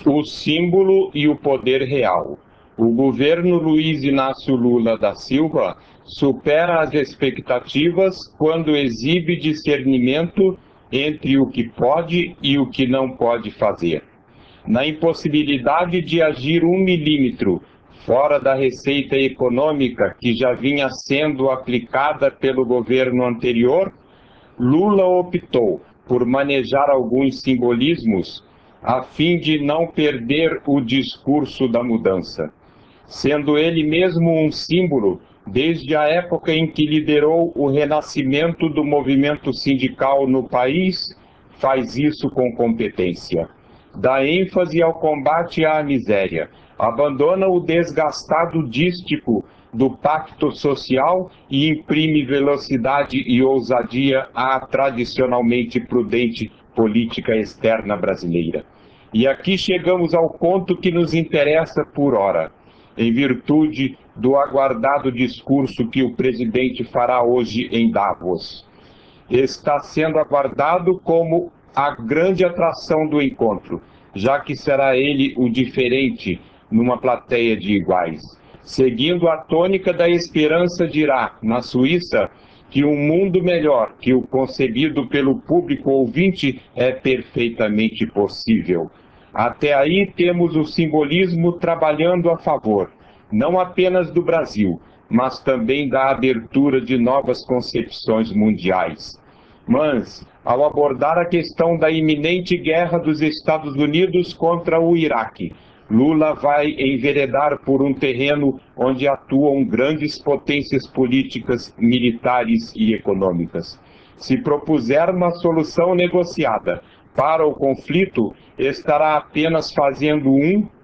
O símbolo e o poder real. O governo Luiz Inácio Lula da Silva supera as expectativas quando exibe discernimento entre o que pode e o que não pode fazer. Na impossibilidade de agir 1 milímetro fora da receita econômica que já vinha sendo aplicada pelo governo anterior, Lula optou por manejar alguns simbolismos a fim de não perder o discurso da mudança. Sendo ele mesmo um símbolo, desde a época em que liderou o renascimento do movimento sindical no país, faz isso com competência. Dá ênfase ao combate à miséria, abandona o desgastado dístico do pacto social e imprime velocidade e ousadia à tradicionalmente prudente política externa brasileira. E aqui chegamos ao ponto que nos interessa por ora, em virtude do aguardado discurso que o presidente fará hoje em Davos. Está sendo aguardado como a grande atração do encontro, já que será ele o diferente numa plateia de iguais. Seguindo a tônica da esperança, dirá, na Suíça, que um mundo melhor que o concebido pelo público ouvinte é perfeitamente possível. Até aí temos o simbolismo trabalhando a favor, não apenas do Brasil, mas também da abertura de novas concepções mundiais. Mas, ao abordar a questão da iminente guerra dos Estados Unidos contra o Iraque, Lula vai enveredar por um terreno onde atuam grandes potências políticas, militares e econômicas. Se propuser uma solução negociada para o conflito, estará apenas fazendo um